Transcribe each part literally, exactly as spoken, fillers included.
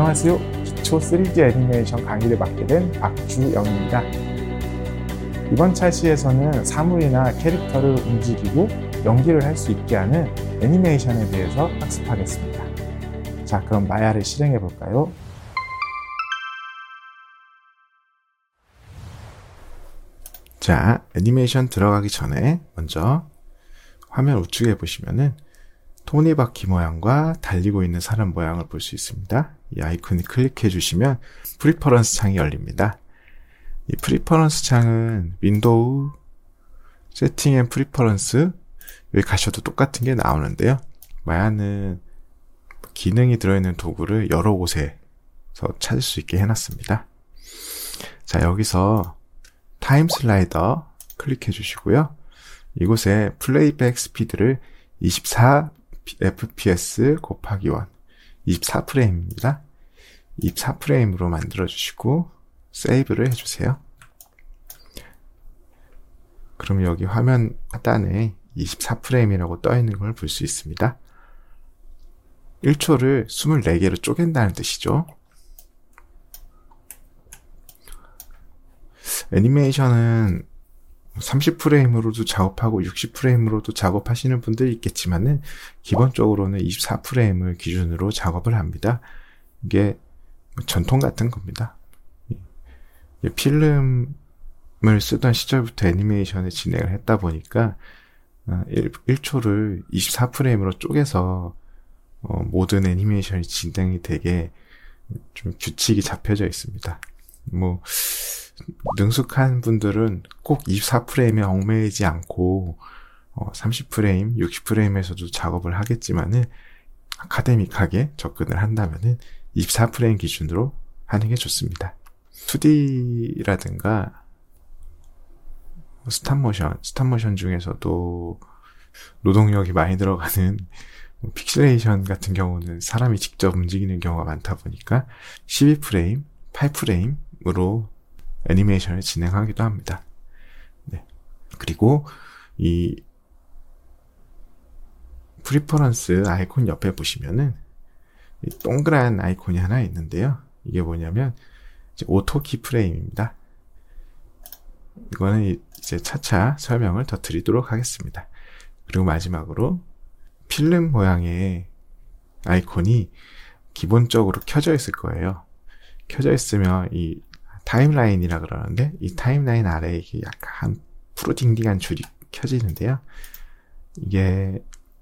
안녕하세요. 기초 쓰리디 애니메이션 강의를 맡게 된 박주영입니다. 이번 차시에서는 사물이나 캐릭터를 움직이고 연기를 할 수 있게 하는 애니메이션에 대해서 학습하겠습니다. 자, 그럼 마야를 실행해 볼까요? 자, 애니메이션 들어가기 전에 먼저 화면 우측에 보시면은 토니바퀴 모양과 달리고 있는 사람 모양을 볼 수 있습니다. 이 아이콘을 클릭해 주시면 프리퍼런스 창이 열립니다. 이 프리퍼런스 창은 윈도우, 세팅 앤 프리퍼런스 여기 가셔도 똑같은 게 나오는데요. 마야는 기능이 들어있는 도구를 여러 곳에서 찾을 수 있게 해놨습니다. 자, 여기서 타임 슬라이더 클릭해 주시고요. 이곳에 플레이백 스피드를 이십사 에프피에스 곱하기 일, 이십사 프레임입니다. 이십사 프레임으로 만들어 주시고 세이브를 해주세요. 그럼 여기 화면 하단에 이십사 프레임이라고 떠 있는 걸 볼 수 있습니다. 일 초를 이십사 개로 쪼갠다는 뜻이죠. 애니메이션은 삼십 프레임으로도 작업하고 육십 프레임으로도 작업하시는 분들이 있겠지만은 기본적으로는 이십사 프레임을 기준으로 작업을 합니다. 이게 전통 같은 겁니다. 필름을 쓰던 시절부터 애니메이션을 진행을 했다 보니까 일 초를 이십사 프레임으로 쪼개서 모든 애니메이션이 진행이 되게 좀 규칙이 잡혀져 있습니다. 뭐 능숙한 분들은 꼭 이십사 프레임에 얽매이지 않고 어, 삼십 프레임, 육십 프레임에서도 작업을 하겠지만은 아카데믹하게 접근을 한다면은 이십사 프레임 기준으로 하는 게 좋습니다. 투디라든가 스탑모션, 스탑모션 중에서도 노동력이 많이 들어가는 픽셀레이션 같은 경우는 사람이 직접 움직이는 경우가 많다 보니까 십이 프레임, 팔 프레임으로 애니메이션을 진행하기도 합니다. 네. 그리고 이 프리퍼런스 아이콘 옆에 보시면은 이 동그란 아이콘이 하나 있는데요. 이게 뭐냐면 이제 오토 키 프레임입니다. 이거는 이제 차차 설명을 더 드리도록 하겠습니다. 그리고 마지막으로 필름 모양의 아이콘이 기본적으로 켜져 있을 거예요. 켜져 있으면 이 타임라인이라 그러는데 이 타임라인 아래에 이게 약간 푸르딩딩한 줄이 켜지는데요. 이게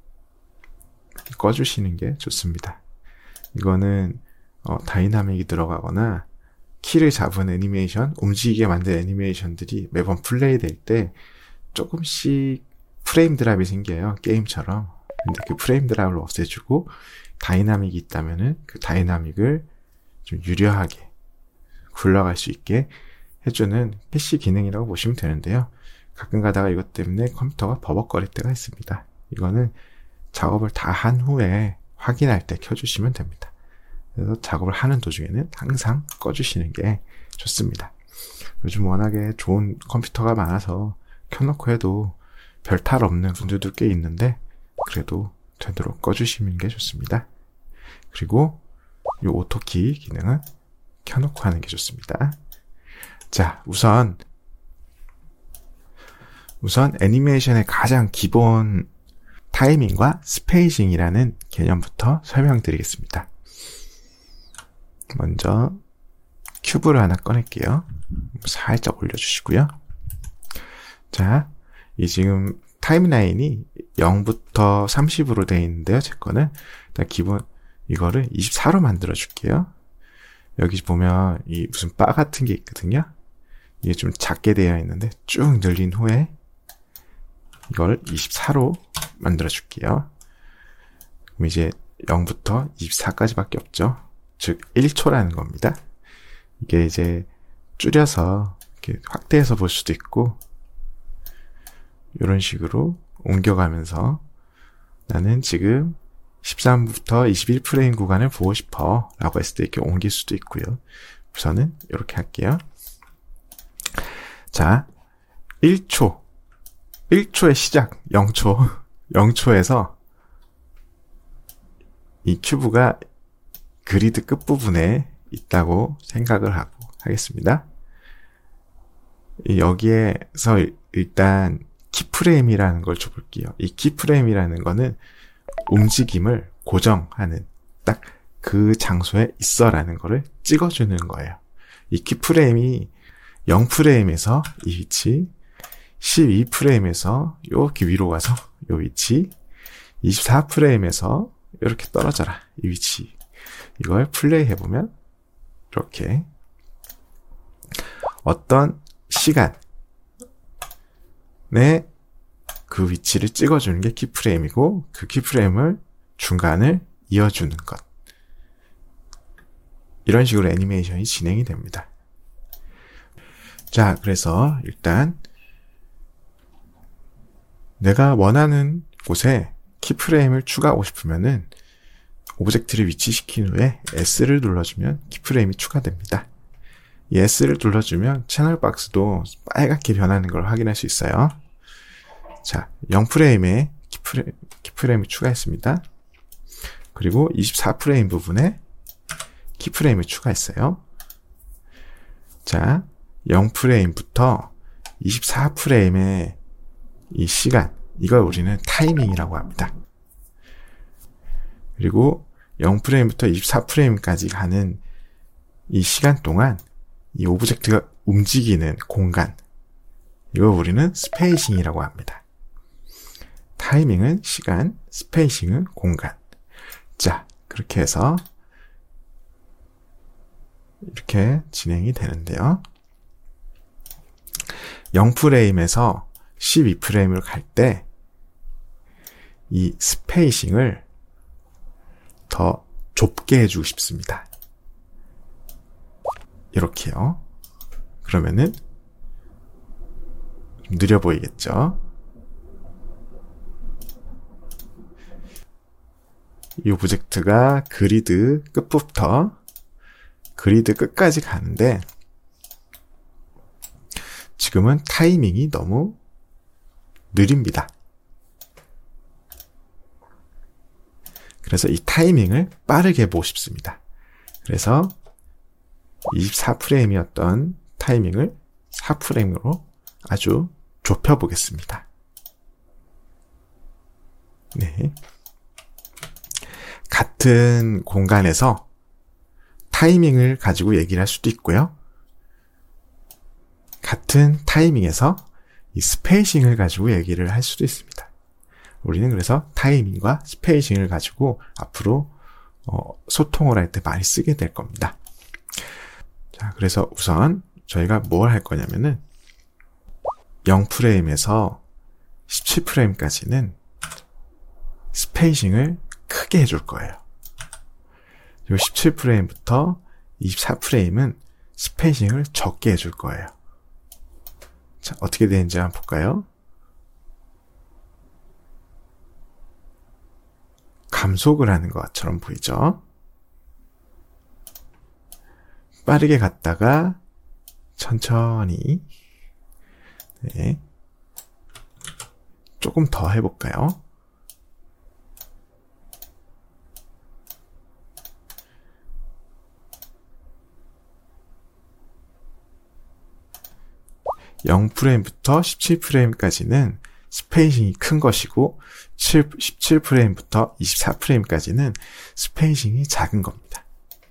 꺼주시는 게 좋습니다. 이거는 어, 다이나믹이 들어가거나 키를 잡은 애니메이션, 움직이게 만든 애니메이션들이 매번 플레이 될 때 조금씩 프레임 드랍이 생겨요. 게임처럼. 근데 그 프레임 드랍을 없애주고 다이나믹이 있다면은 그 다이나믹을 좀 유려하게 굴러갈 수 있게 해주는 캐시 기능이라고 보시면 되는데요. 가끔 가다가 이것 때문에 컴퓨터가 버벅거릴 때가 있습니다. 이거는 작업을 다 한 후에 확인할 때 켜주시면 됩니다. 그래서 작업을 하는 도중에는 항상 꺼주시는 게 좋습니다. 요즘 워낙에 좋은 컴퓨터가 많아서 켜놓고 해도 별 탈 없는 분들도 꽤 있는데 그래도 되도록 꺼주시는 게 좋습니다. 그리고 이 오토키 기능은 켜놓고 하는 게 좋습니다. 자, 우선 우선 애니메이션의 가장 기본 타이밍과 스페이싱이라는 개념부터 설명드리겠습니다. 먼저 큐브를 하나 꺼낼게요. 살짝 올려주시고요. 자, 이 지금 타임라인이 영부터 삼십으로 되어 있는데요. 제 거는 일단 기본 이거를 이십사로 만들어 줄게요. 여기 보면 이 무슨 바 같은 게 있거든요. 이게 좀 작게 되어 있는데 쭉 늘린 후에 이걸 이십사로 만들어 줄게요. 그럼 이제 영부터 이십사까지밖에 없죠. 즉 일 초라는 겁니다. 이게 이제 줄여서 이렇게 확대해서 볼 수도 있고 이런 식으로 옮겨가면서 나는 지금 십삼부터 이십일 프레임 구간을 보고 싶어 라고 했을 때 이렇게 옮길 수도 있고요. 우선은 이렇게 할게요. 자, 일 초 일 초의 시작 영 초 영 초에서 이 큐브가 그리드 끝부분에 있다고 생각을 하고 하겠습니다. 여기에서 일단 키프레임이라는 걸 줘볼게요. 이 키프레임이라는 거는 움직임을 고정하는, 딱 그 장소에 있어라는 거를 찍어주는 거예요. 이 키프레임이 영 프레임에서 이 위치, 십이 프레임에서 이렇게 위로 가서 이 위치, 이십사 프레임에서 이렇게 떨어져라 이 위치, 이걸 플레이 해보면 이렇게 어떤 시간에 그 위치를 찍어주는 게 키프레임이고, 그 키프레임을 중간을 이어주는 것, 이런 식으로 애니메이션이 진행이 됩니다. 자, 그래서 일단 내가 원하는 곳에 키프레임을 추가하고 싶으면은 오브젝트를 위치시킨 후에 S를 눌러주면 키프레임이 추가됩니다. 이 S를 눌러주면 채널 박스도 빨갛게 변하는 걸 확인할 수 있어요. 자, 영 프레임에 키프레임, 키프레임을 추가했습니다. 그리고 이십사 프레임 부분에 키프레임을 추가했어요. 자, 영 프레임부터 이십사 프레임의 이 시간, 이걸 우리는 타이밍이라고 합니다. 그리고 영 프레임부터 이십사 프레임까지 가는 이 시간 동안 이 오브젝트가 움직이는 공간, 이걸 우리는 스페이싱이라고 합니다. 타이밍은 시간, 스페이싱은 공간. 자, 그렇게 해서 이렇게 진행이 되는데요. 영 프레임에서 십이 프레임을 갈 때 이 스페이싱을 더 좁게 해주고 싶습니다. 이렇게요. 그러면은 좀 느려 보이겠죠? 이 오브젝트가 그리드 끝부터 그리드 끝까지 가는데, 지금은 타이밍이 너무 느립니다. 그래서 이 타이밍을 빠르게 해보고 싶습니다. 그래서 이십사 프레임이었던 타이밍을 사 프레임으로 아주 좁혀보겠습니다. 네. 같은 공간에서 타이밍을 가지고 얘기를 할 수도 있고요. 같은 타이밍에서 이 스페이싱을 가지고 얘기를 할 수도 있습니다. 우리는 그래서 타이밍과 스페이싱을 가지고 앞으로 어, 소통을 할 때 많이 쓰게 될 겁니다. 자, 그래서 우선 저희가 뭘 할 거냐면은 영 프레임에서 십칠 프레임까지는 스페이싱을 크게 해줄 거예요. 그리고 십칠 프레임부터 이십사 프레임은 스페이싱을 적게 해줄 거예요. 자, 어떻게 되는지 한번 볼까요? 감속을 하는 것처럼 보이죠? 빠르게 갔다가 천천히, 네, 조금 더 해볼까요? 영 프레임부터 십칠 프레임까지는 스페이싱이 큰 것이고, 십칠 프레임부터 이십사 프레임까지는 스페이싱이 작은 겁니다.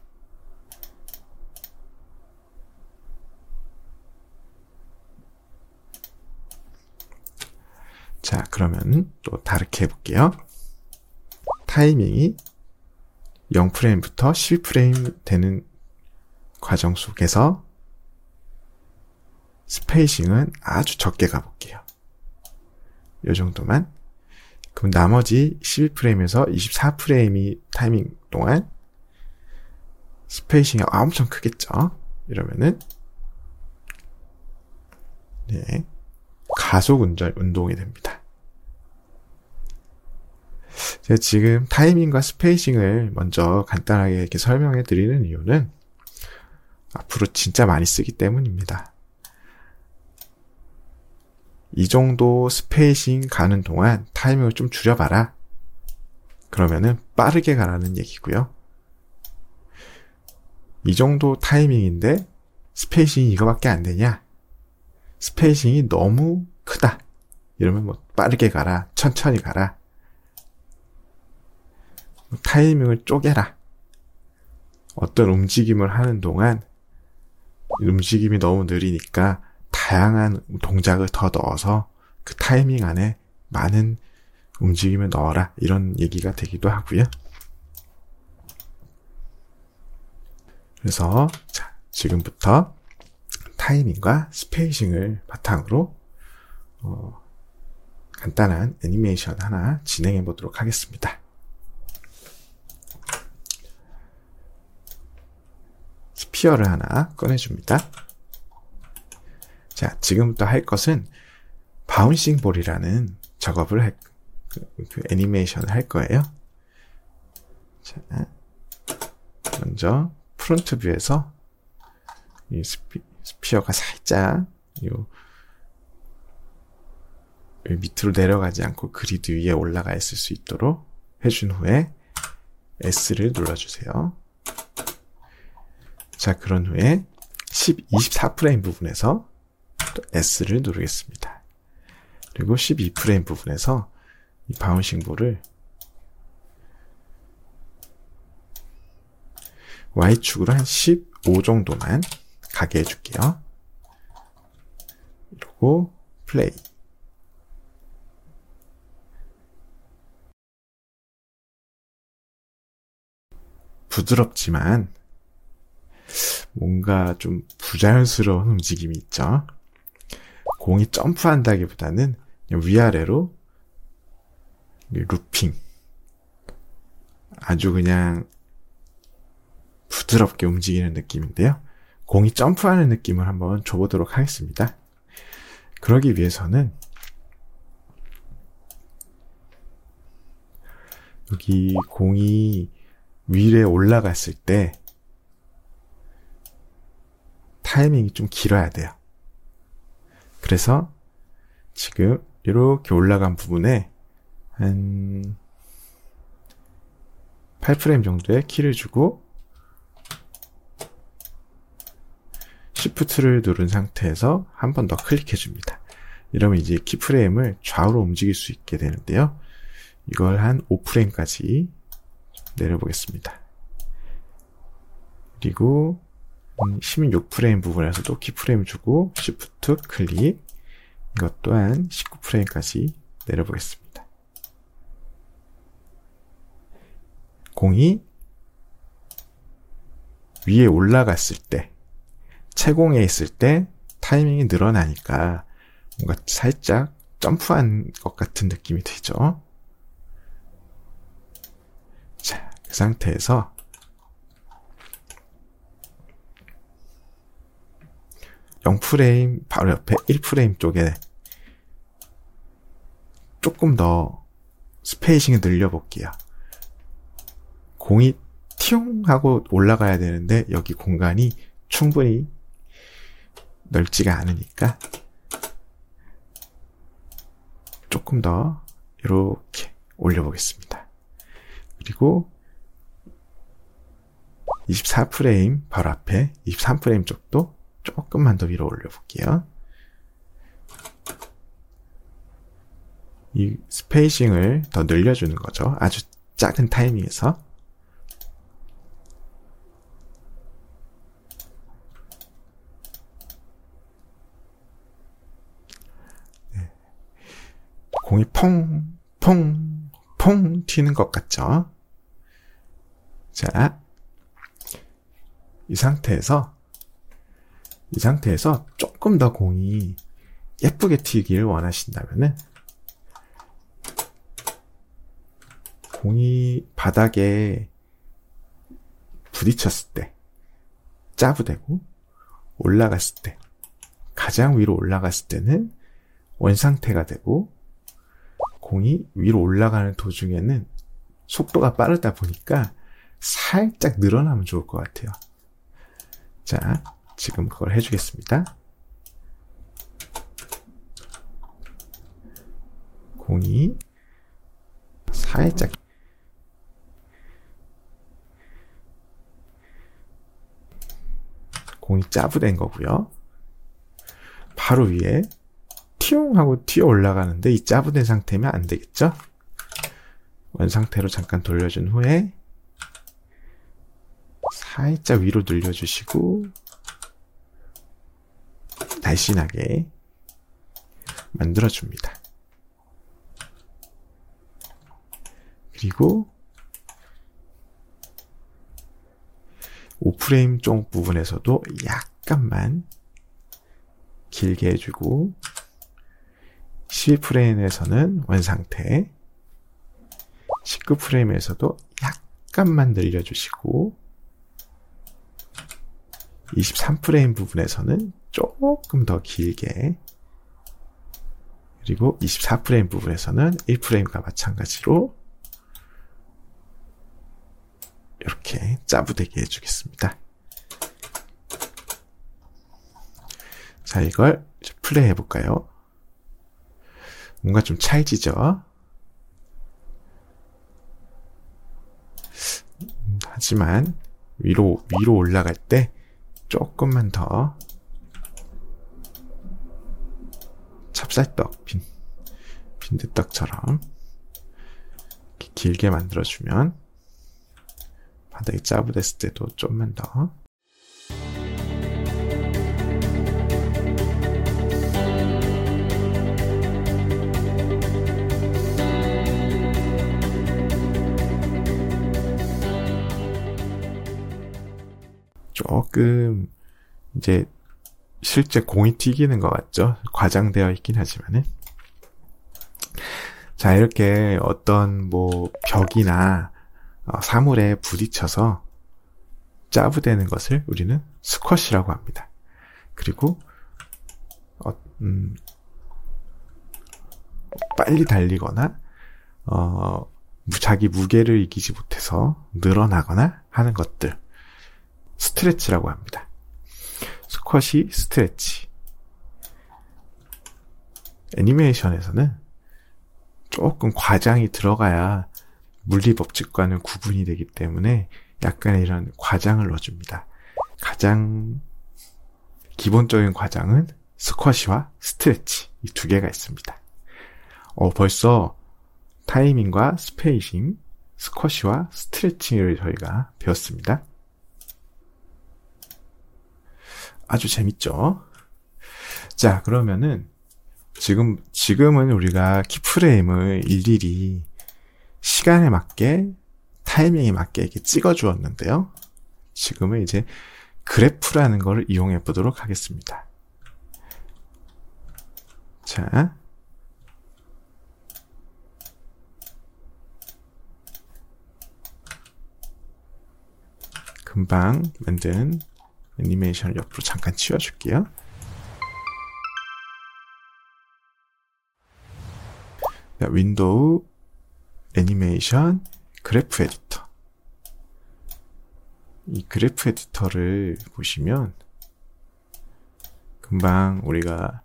자, 그러면 또 다르게 해볼게요. 타이밍이 영 프레임부터 십일 프레임 되는 과정 속에서 스페이싱은 아주 적게 가볼게요. 이 정도만. 그럼 나머지 십일 프레임에서 이십사 프레임이 타이밍 동안 스페이싱이 엄청 크겠죠? 이러면은 네, 가속 운전, 운동이 됩니다. 제가 지금 타이밍과 스페이싱을 먼저 간단하게 이렇게 설명해 드리는 이유는 앞으로 진짜 많이 쓰기 때문입니다. 이 정도 스페이싱 가는 동안 타이밍을 좀 줄여봐라. 그러면은 빠르게 가라는 얘기고요. 이 정도 타이밍인데 스페이싱이 이거밖에 안 되냐? 스페이싱이 너무 크다. 이러면 뭐 빠르게 가라, 천천히 가라. 타이밍을 쪼개라. 어떤 움직임을 하는 동안 움직임이 너무 느리니까 다양한 동작을 더 넣어서 그 타이밍 안에 많은 움직임을 넣어라. 이런 얘기가 되기도 하고요. 그래서 자, 지금부터 타이밍과 스페이싱을 바탕으로 어, 간단한 애니메이션 하나 진행해 보도록 하겠습니다. 스피어를 하나 꺼내줍니다. 자, 지금부터 할 것은 바운싱 볼이라는 작업을 할, 그, 그 애니메이션을 할 거예요. 자, 먼저 프론트 뷰에서 이 스피, 스피어가 살짝 요 밑으로 내려가지 않고 그리드 위에 올라가 있을 수 있도록 해준 후에 S를 눌러주세요. 자, 그런 후에 십, 이십사 프레임 부분에서 또 S를 누르겠습니다. 그리고 십이 프레임 부분에서 이 바운싱 볼을 Y축으로 한 십오 정도만 가게 해줄게요. 그리고 플레이. 부드럽지만 뭔가 좀 부자연스러운 움직임이 있죠. 공이 점프한다기보다는 그냥 위아래로 루핑. 아주 그냥 부드럽게 움직이는 느낌인데요. 공이 점프하는 느낌을 한번 줘보도록 하겠습니다. 그러기 위해서는 여기 공이 위에 올라갔을 때 타이밍이 좀 길어야 돼요. 그래서 지금 이렇게 올라간 부분에 한 팔 프레임 정도의 키를 주고 Shift를 누른 상태에서 한 번 더 클릭해 줍니다. 이러면 이제 키프레임을 좌우로 움직일 수 있게 되는데요. 이걸 한 오 프레임까지 내려보겠습니다. 그리고 십육 프레임 부분에서도 키프레임 주고 Shift 클릭. 이것 또한 십구 프레임까지 내려보겠습니다. 공이 위에 올라갔을 때, 채공에 있을 때 타이밍이 늘어나니까 뭔가 살짝 점프한 것 같은 느낌이 들죠. 자, 그 상태에서 영 프레임 바로 옆에 일 프레임 쪽에 조금 더 스페이싱을 늘려볼게요. 공이 티용 하고 올라가야 되는데 여기 공간이 충분히 넓지가 않으니까 조금 더 이렇게 올려보겠습니다. 그리고 이십사 프레임 바로 앞에 이십삼 프레임 쪽도 조금만 더 위로 올려볼게요. 이 스페이싱을 더 늘려주는 거죠. 아주 작은 타이밍에서. 네. 공이 퐁, 퐁, 퐁 튀는 것 같죠? 자, 이 상태에서 이 상태에서 조금 더 공이 예쁘게 튀기를 원하신다면은 공이 바닥에 부딪혔을 때 짜부되고 올라갔을 때 가장 위로 올라갔을 때는 원상태가 되고 공이 위로 올라가는 도중에는 속도가 빠르다 보니까 살짝 늘어나면 좋을 것 같아요. 자, 지금 그걸 해주겠습니다. 공이 살짝 공이 짜부된 거고요. 바로 위에 티용 하고 튀어 올라가는데 이 짜부된 상태면 안 되겠죠? 원상태로 잠깐 돌려준 후에 살짝 위로 늘려주시고 날씬하게 만들어줍니다. 그리고 오 프레임 쪽 부분에서도 약간만 길게 해주고 십이 프레임에서는 원상태, 십구 프레임에서도 약간만 늘려주시고 이십삼 프레임 부분에서는 조금 더 길게, 그리고 이십사 프레임 부분에서는 일 프레임과 마찬가지로 이렇게 짜부되게 해주겠습니다. 자, 이걸 플레이 해볼까요? 뭔가 좀 찰지죠? 하지만 위로 위로 올라갈 때 조금만 더 찹쌀떡, 빈, 빈대떡처럼 길게 만들어주면 바닥이 짜부됐을 때도 좀만 더 조금 이제 실제 공이 튀기는 것 같죠? 과장되어 있긴 하지만은. 자, 이렇게 어떤 뭐 벽이나 어, 사물에 부딪혀서 짜부되는 것을 우리는 스쿼시라고 합니다. 그리고 어, 음, 빨리 달리거나 어, 자기 무게를 이기지 못해서 늘어나거나 하는 것들, 스트레치라고 합니다. 스쿼시, 스트레치. 애니메이션에서는 조금 과장이 들어가야 물리법칙과는 구분이 되기 때문에 약간의 이런 과장을 넣어줍니다. 가장 기본적인 과장은 스쿼시와 스트레치, 이 두 개가 있습니다. 어, 벌써 타이밍과 스페이싱, 스쿼시와 스트레칭을 저희가 배웠습니다. 아주 재밌죠? 자, 그러면은 지금, 지금은 우리가 키프레임을 일일이 시간에 맞게, 타이밍에 맞게 이렇게 찍어 주었는데요. 지금은 이제 그래프라는 걸 이용해 보도록 하겠습니다. 자. 금방 만든 애니메이션을 옆으로 잠깐 치워줄게요. 자, 윈도우, 애니메이션, 그래프 에디터. 이 그래프 에디터를 보시면 금방 우리가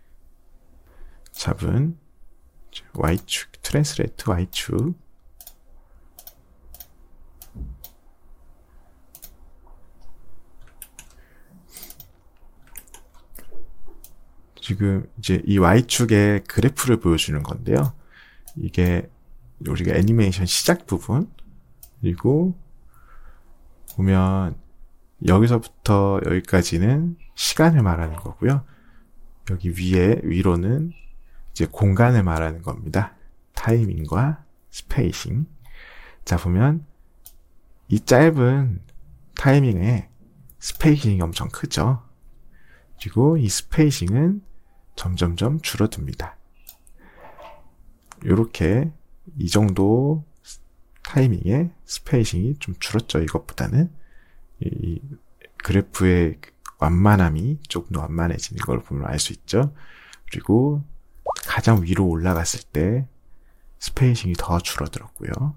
잡은 Y축, 트랜스레이트 Y축, 지금 이제 이 Y축의 그래프를 보여주는 건데요. 이게 우리가 애니메이션 시작 부분, 그리고 보면 여기서부터 여기까지는 시간을 말하는 거고요. 여기 위에, 위로는 이제 공간을 말하는 겁니다. 타이밍과 스페이싱. 자, 보면 이 짧은 타이밍에 스페이싱이 엄청 크죠. 그리고 이 스페이싱은 점점점 줄어듭니다. 요렇게 이 정도 타이밍에 스페이싱이 좀 줄었죠. 이것보다는 이 그래프의 완만함이 조금 더 완만해지는 걸 보면 알 수 있죠. 그리고 가장 위로 올라갔을 때 스페이싱이 더 줄어들었고요.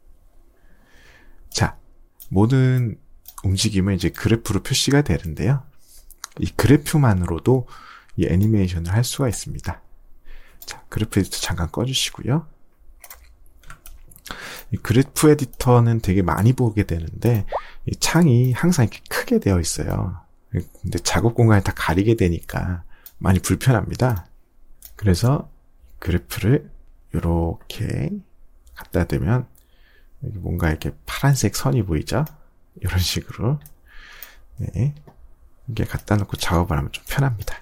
자, 모든 움직임은 이제 그래프로 표시가 되는데요. 이 그래프만으로도 이 애니메이션을 할 수가 있습니다. 자, 그래프 에디터 잠깐 꺼주시고요. 이 그래프 에디터는 되게 많이 보게 되는데 이 창이 항상 이렇게 크게 되어 있어요. 근데 작업 공간을 다 가리게 되니까 많이 불편합니다. 그래서 그래프를 이렇게 갖다 대면 여기 뭔가 이렇게 파란색 선이 보이죠? 이런 식으로. 네. 이게 갖다 놓고 작업을 하면 좀 편합니다.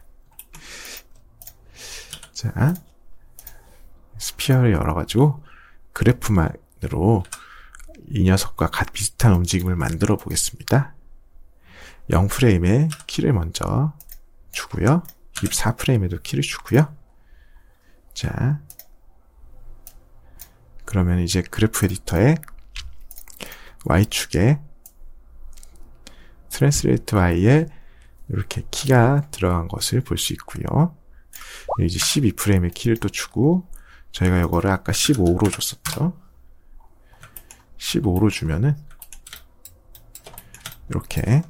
자, 스피어를 열어가지고 그래프만으로 이 녀석과 같 비슷한 움직임을 만들어 보겠습니다. 영 프레임에 키를 먼저 주고요. 이십사 프레임에도 키를 주고요. 자, 그러면 이제 그래프 에디터에 Y축에 트랜스레이트 Y에 이렇게 키가 들어간 것을 볼 수 있고요. 이제 십이 프레임에 키를 또 주고, 저희가 이거를 아까 십오로 줬었죠. 십오로 주면은 이렇게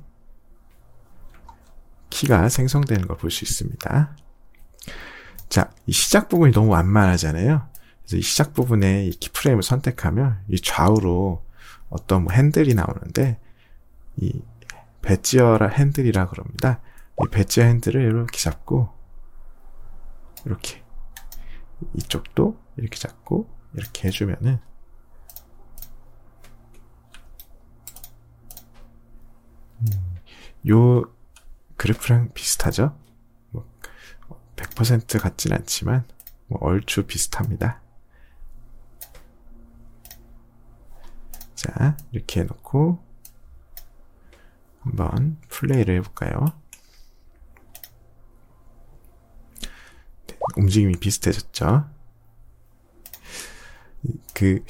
키가 생성되는 걸 볼 수 있습니다. 자, 이 시작 부분이 너무 완만하잖아요. 그래서 이 시작 부분에 이 키프레임을 선택하면 이 좌우로 어떤 뭐 핸들이 나오는데, 이 배지어라 핸들이라 그럽니다. 이 배지어 핸들을 이렇게 잡고, 이렇게 이쪽도 이렇게 잡고 이렇게 해주면은 음, 요 그래프랑 비슷하죠? 뭐 백 퍼센트 같진 않지만 뭐 얼추 비슷합니다. 자, 이렇게 해놓고 한번 플레이를 해볼까요? 네, 움직임이 비슷해졌죠? 그,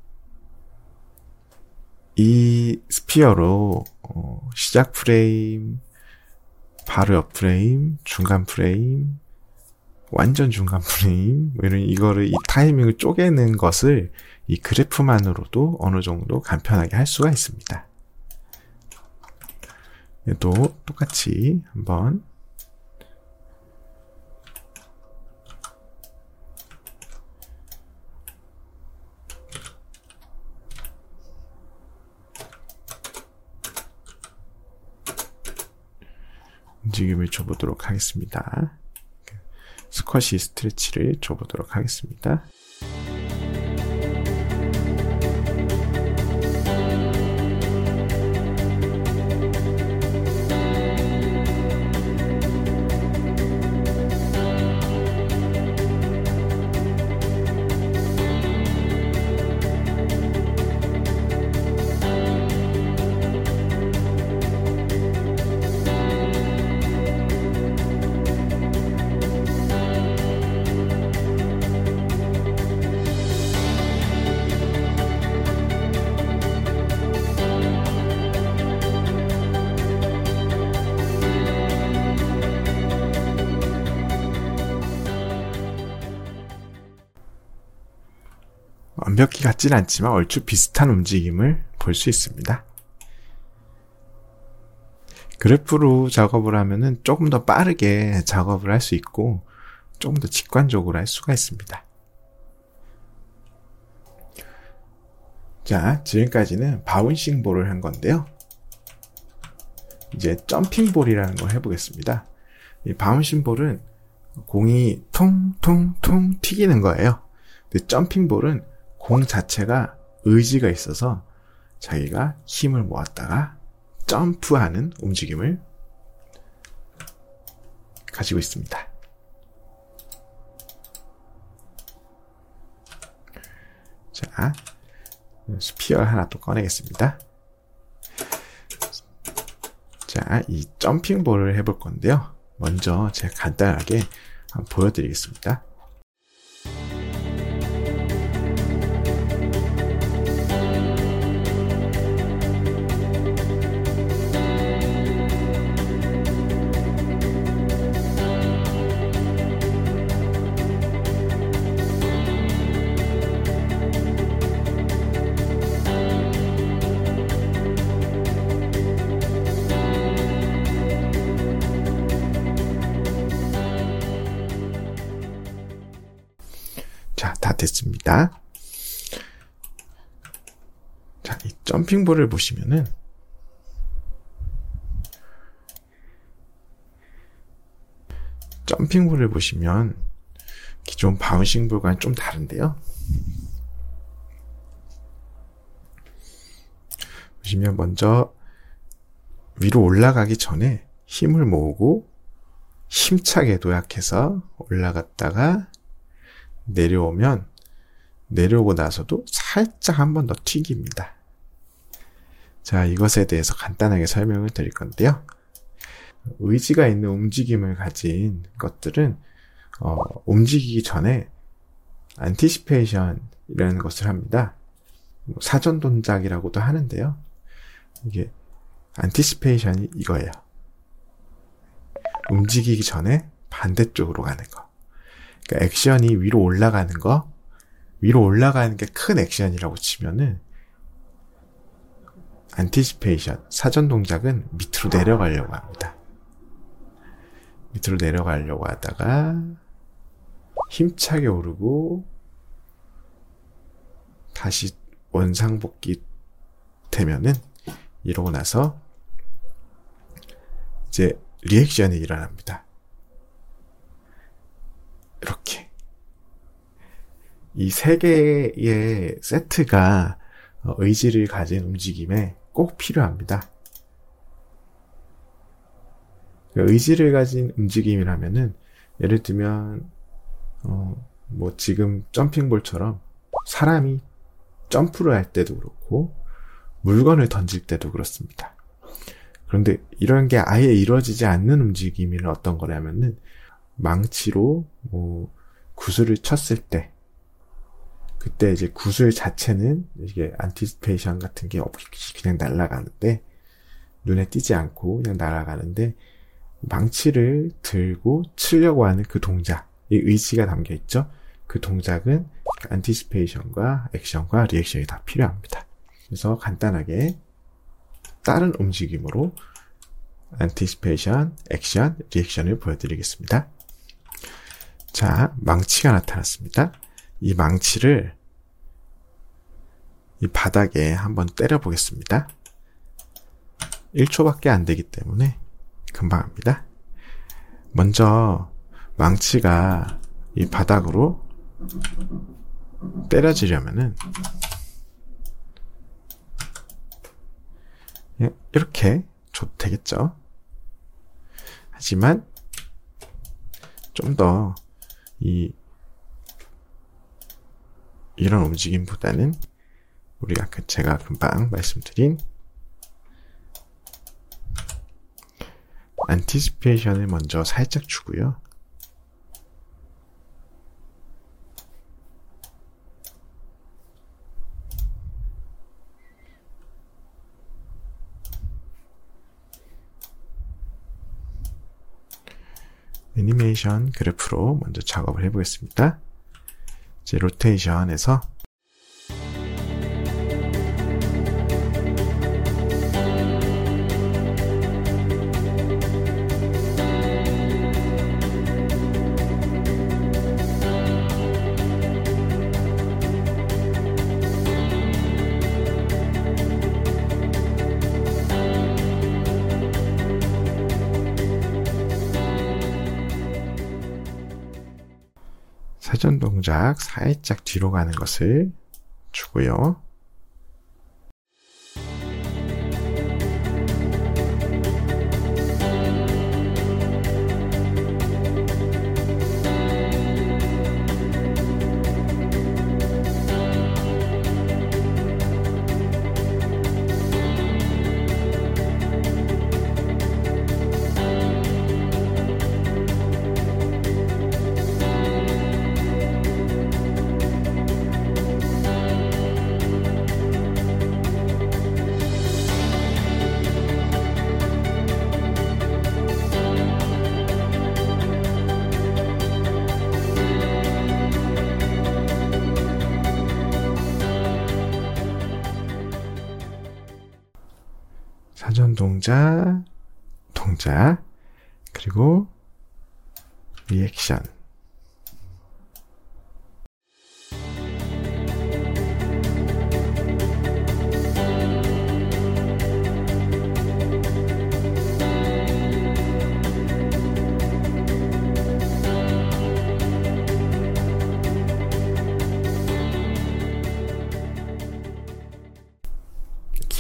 이 스피어로 어, 시작 프레임, 바로 옆 프레임, 중간 프레임, 완전 중간 프레임, 이런 이거를 이 타이밍을 쪼개는 것을 이 그래프만으로도 어느 정도 간편하게 할 수가 있습니다. 얘도 똑같이 한번 움직임을 줘보도록 하겠습니다. 스쿼시 스트레치를 줘보도록 하겠습니다. 완벽히 같진 않지만 얼추 비슷한 움직임을 볼 수 있습니다. 그래프로 작업을 하면은 조금 더 빠르게 작업을 할 수 있고 조금 더 직관적으로 할 수가 있습니다. 자, 지금까지는 바운싱 볼을 한 건데요. 이제 점핑 볼이라는 걸 해보겠습니다. 이 바운싱 볼은 공이 퉁퉁퉁 튀기는 거예요. 근데 점핑 볼은 공 자체가 의지가 있어서 자기가 힘을 모았다가 점프하는 움직임을 가지고 있습니다. 자, 스피어 하나 또 꺼내겠습니다. 자, 이 점핑볼을 해볼 건데요. 먼저 제가 간단하게 한번 보여드리겠습니다. 자, 다 됐습니다. 자, 이 점핑볼을 보시면은 점핑볼을 보시면 기존 바운싱 볼과는 좀 다른데요. 보시면 먼저 위로 올라가기 전에 힘을 모으고 힘차게 도약해서 올라갔다가 내려오면 내려오고 나서도 살짝 한 번 더 튀깁니다. 자, 이것에 대해서 간단하게 설명을 드릴 건데요. 의지가 있는 움직임을 가진 것들은 어, 움직이기 전에 안티시페이션이라는 것을 합니다. 사전 동작이라고도 하는데요. 이게 안티시페이션이 이거예요. 움직이기 전에 반대쪽으로 가는 거. 그러니까 액션이 위로 올라가는 거, 위로 올라가는 게 큰 액션이라고 치면은 안티시페이션, 사전 동작은 밑으로 내려가려고 합니다. 밑으로 내려가려고 하다가 힘차게 오르고 다시 원상복귀 되면은 이러고 나서 이제 리액션이 일어납니다. 이렇게 이 세 개의 세트가 의지를 가진 움직임에 꼭 필요합니다. 의지를 가진 움직임이라면은 예를 들면 어, 뭐 지금 점핑볼처럼 사람이 점프를 할 때도 그렇고 물건을 던질 때도 그렇습니다. 그런데 이런 게 아예 이루어지지 않는 움직임이 어떤 거냐면은 망치로 뭐 구슬을 쳤을 때 그때 이제 구슬 자체는 이게 안티시페이션 같은 게 없이 그냥 날아가는데 눈에 띄지 않고 그냥 날아가는데 망치를 들고 치려고 하는 그 동작, 이 의지가 담겨 있죠. 그 동작은 안티시페이션과 액션과 리액션이 다 필요합니다. 그래서 간단하게 다른 움직임으로 안티시페이션, 액션, 리액션을 보여드리겠습니다. 자, 망치가 나타났습니다. 이 망치를 이 바닥에 한번 때려 보겠습니다. 일 초밖에 안 되기 때문에 금방 합니다. 먼저 망치가 이 바닥으로 때려지려면은 이렇게 줘도 되겠죠. 하지만 좀 더 이 이런 움직임보다는 우리가 제가 금방 말씀드린 안티시페이션을 먼저 살짝 주고요. 애니메이션 그래프로 먼저 작업을 해보겠습니다. 이제 로테이션에서 사전 동작 살짝 뒤로 가는 것을 주고요. 사전 동작, 동작, 그리고 리액션.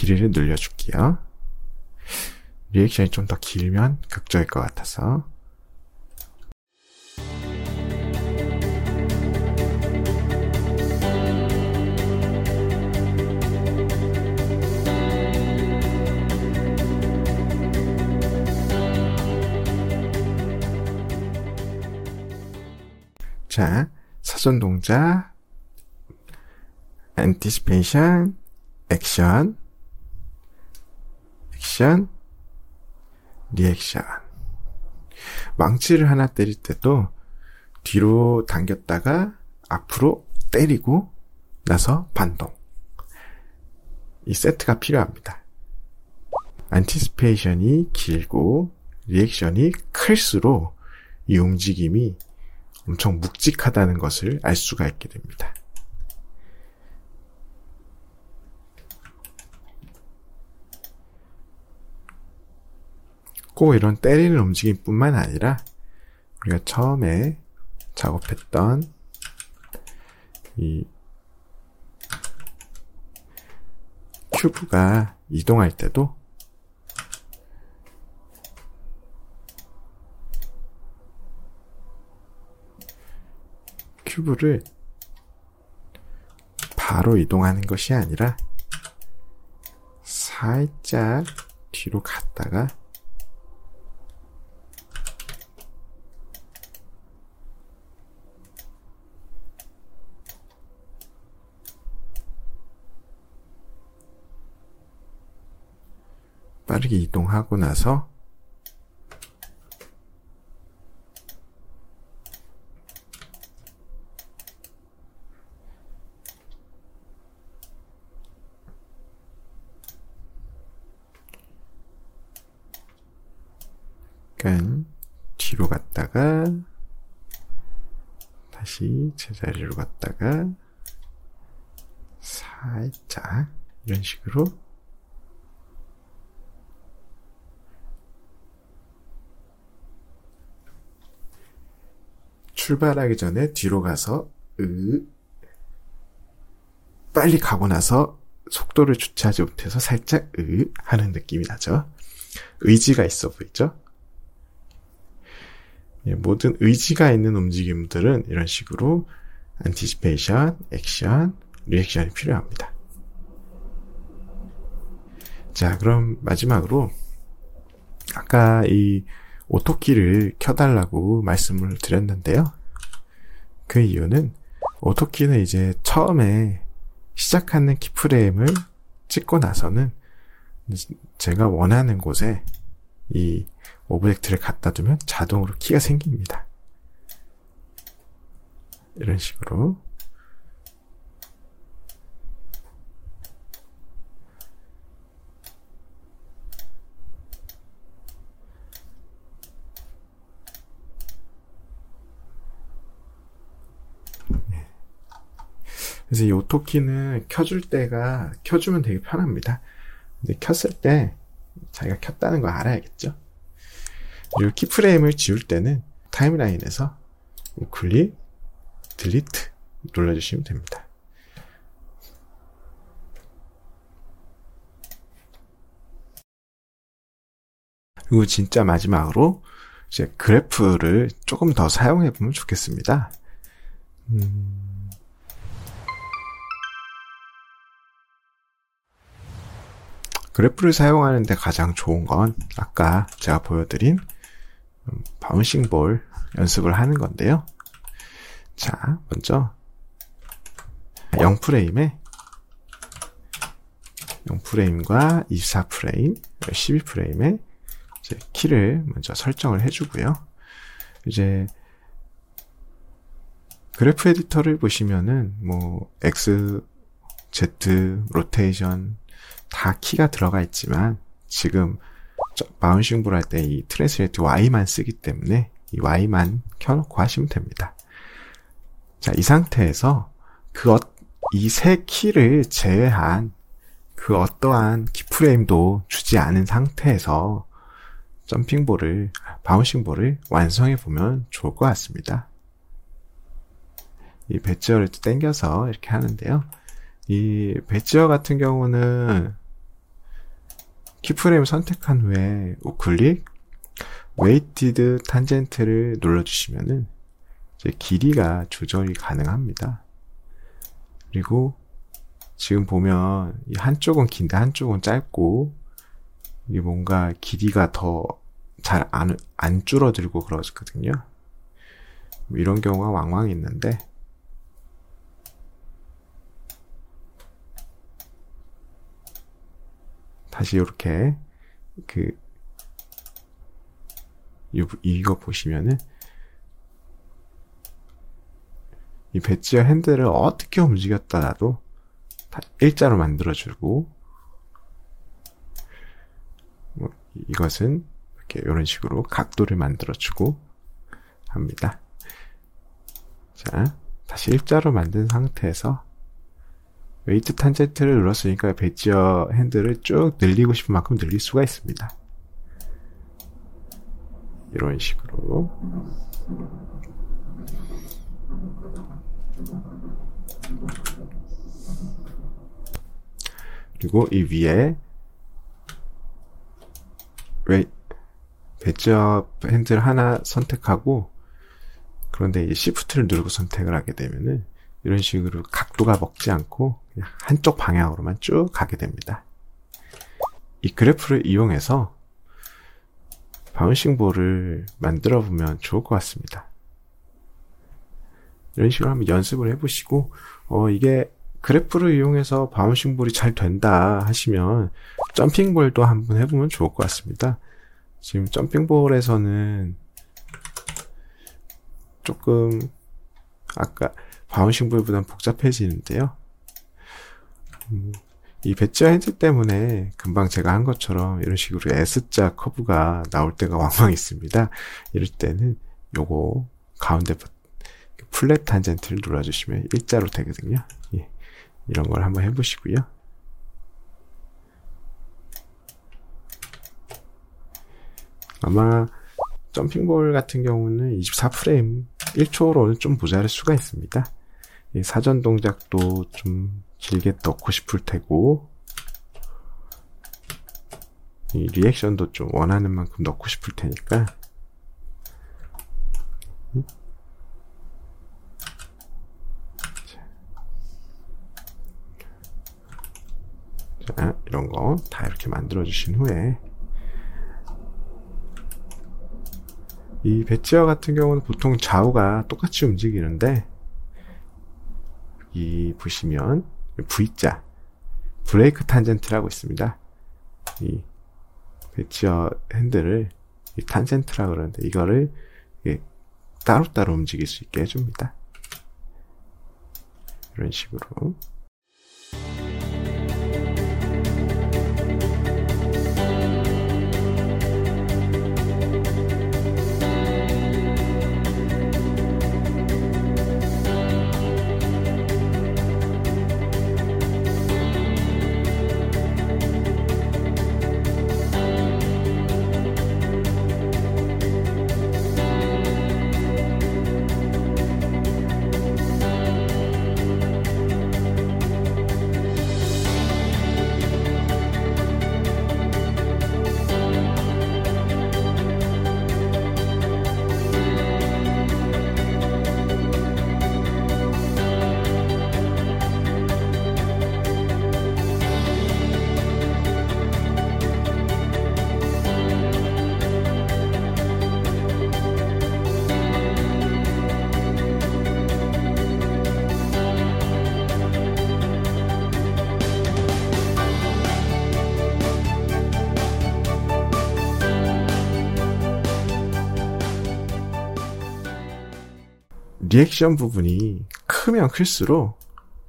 드릴을 늘려줄게요. 리액션이 좀 더 길면 극적일 것 같아서. 자, 사전 동작, anticipation, 액션, 액션, 리액션. 망치를 하나 때릴 때도 뒤로 당겼다가 앞으로 때리고 나서 반동. 이 세트가 필요합니다. anticipation이 길고 리액션이 클수록 이 움직임이 엄청 묵직하다는 것을 알 수가 있게 됩니다. 꼭 이런 때리는 움직임뿐만 아니라 우리가 처음에 작업했던 이 큐브가 이동할 때도 큐브를 바로 이동하는 것이 아니라 살짝 뒤로 갔다가 빠르게 이동하고 나서 약간 뒤로 갔다가 다시 제자리로 갔다가 살짝 이런 식으로 출발하기 전에 뒤로 가서 으 빨리 가고 나서 속도를 주체하지 못해서 살짝 으 하는 느낌이 나죠. 의지가 있어 보이죠? 예, 모든 의지가 있는 움직임들은 이런 식으로 anticipation, 액션, 리액션이 필요합니다. 자, 그럼 마지막으로 아까 이 오토키를 켜달라고 말씀을 드렸는데요. 그 이유는 오토키는 이제 처음에 시작하는 키프레임을 찍고 나서는 제가 원하는 곳에 이 오브젝트를 갖다 두면 자동으로 키가 생깁니다. 이런 식으로. 그래서 이 오토키는 켜줄 때가, 켜주면 되게 편합니다. 근데 켰을 때 자기가 켰다는 거 알아야겠죠? 그리고 키프레임을 지울 때는 타임라인에서 클릭, 딜리트 눌러주시면 됩니다. 그리고 진짜 마지막으로 이제 그래프를 조금 더 사용해 보면 좋겠습니다. 음... 그래프를 사용하는데 가장 좋은 건 아까 제가 보여드린 바운싱 볼 연습을 하는 건데요. 자, 먼저 영 프레임에 영 프레임과 이십사 프레임, 십이 프레임에 이제 키를 먼저 설정을 해주고요. 이제 그래프 에디터를 보시면은 뭐 X, Z, 로테이션 다 키가 들어가 있지만 지금 바운싱 볼 할 때 이 트랜스레이트 Y만 쓰기 때문에 이 Y만 켜놓고 하시면 됩니다. 자, 이 상태에서 그 어, 이 세 키를 제외한 그 어떠한 키프레임도 주지 않은 상태에서 점핑볼을, 바운싱볼을 완성해 보면 좋을 것 같습니다. 이 배지어를 당겨서 이렇게 하는데요. 이 배지어 같은 경우는 키프레임 선택한 후에 우클릭, 웨이티드 탄젠트를 눌러주시면은 이제 길이가 조절이 가능합니다. 그리고 지금 보면 이 한쪽은 긴데 한쪽은 짧고 이게 뭔가 길이가 더 잘 안, 안 줄어들고 그러거든요. 뭐 이런 경우가 왕왕 있는데 다시 이렇게 그 이거 보시면은 이 배지와 핸들을 어떻게 움직였더라도 다 일자로 만들어주고, 뭐 이것은 이렇게 이런 식으로 각도를 만들어주고 합니다. 자, 다시 일자로 만든 상태에서 웨이트 탄젠트를 눌렀으니까 배지와 핸들을 쭉 늘리고 싶은 만큼 늘릴 수가 있습니다. 이런 식으로. 그리고 이 위에 왜 배지와 핸들 하나 선택하고, 그런데 이제 시프트를 누르고 선택을 하게 되면은 이런 식으로 각도가 먹지 않고 그냥 한쪽 방향으로만 쭉 가게 됩니다. 이 그래프를 이용해서 바운싱 볼을 만들어 보면 좋을 것 같습니다. 이런 식으로 한번 연습을 해보시고, 어, 이게 그래프를 이용해서 바운싱 볼이 잘 된다 하시면 점핑 볼도 한번 해보면 좋을 것 같습니다. 지금 점핑 볼에서는 조금 아까 바운싱 볼보다는 복잡해지는데요. 음, 이 배지와 핸들 때문에 금방 제가 한 것처럼 이런 식으로 S자 커브가 나올 때가 왕왕 있습니다. 이럴 때는 요거 가운데 플랫 탄젠트를 눌러주시면 일자로 되거든요. 예, 이런 걸 한번 해보시고요. 아마 점핑볼 같은 경우는 이십사 프레임 일 초로는 좀 모자랄 수가 있습니다. 이 사전 동작도 좀 길게 넣고 싶을 테고, 이 리액션도 좀 원하는 만큼 넣고 싶을 테니까 자, 이런 거 다 이렇게 만들어 주신 후에 이 배지와 같은 경우는 보통 좌우가 똑같이 움직이는데, 이 보시면 V자 브레이크 탄젠트라고 있습니다. 이 배지와 핸들을 이 탄젠트라고 그러는데 이거를 따로따로 움직일 수 있게 해줍니다. 이런 식으로. 리액션 부분이 크면 클수록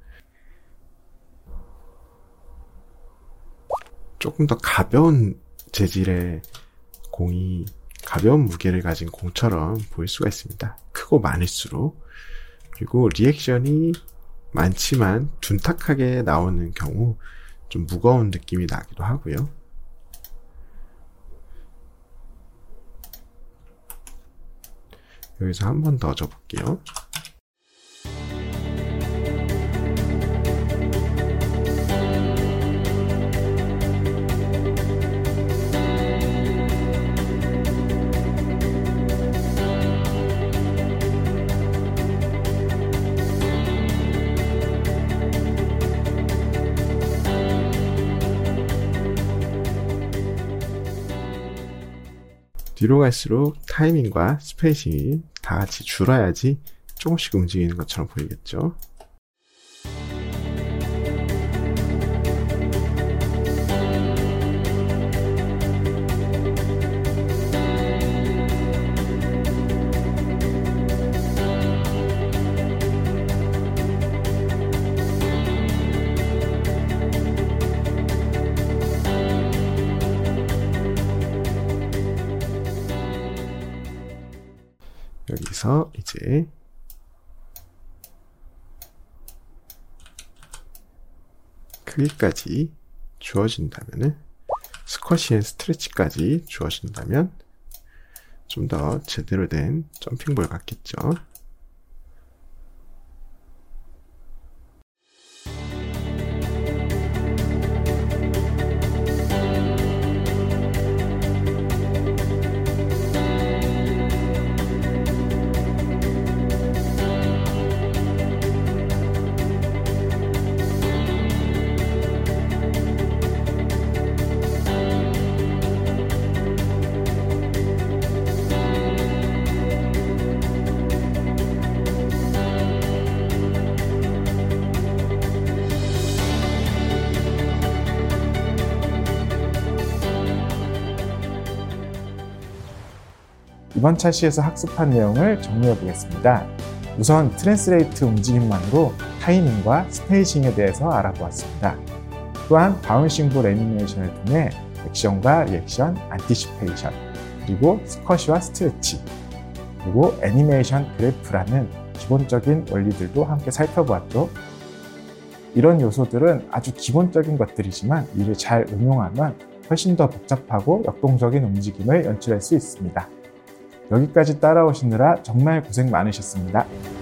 조금 더 가벼운 재질의 공이, 가벼운 무게를 가진 공처럼 보일 수가 있습니다. 크고 많을수록. 그리고 리액션이 많지만 둔탁하게 나오는 경우 좀 무거운 느낌이 나기도 하고요. 여기서 한 번 더 줘볼게요. 뒤로 갈수록 타이밍과 스페이싱이 다 같이 줄어야지 조금씩 움직이는 것처럼 보이겠죠. 여기서 이제 크기까지 주어진다면은 스쿼시 앤 스트레치까지 주어진다면 좀 더 제대로 된 점핑볼 같겠죠. 이번 차시에서 학습한 내용을 정리해 보겠습니다. 우선 트랜스레이트 움직임만으로 타이밍과 스페이싱에 대해서 알아보았습니다. 또한 바운싱 볼 애니메이션을 통해 액션과 리액션, 안티시페이션, 그리고 스쿼시와 스트레치, 그리고 애니메이션 그래프라는 기본적인 원리들도 함께 살펴보았죠. 이런 요소들은 아주 기본적인 것들이지만 이를 잘 응용하면 훨씬 더 복잡하고 역동적인 움직임을 연출할 수 있습니다. 여기까지 따라오시느라 정말 고생 많으셨습니다.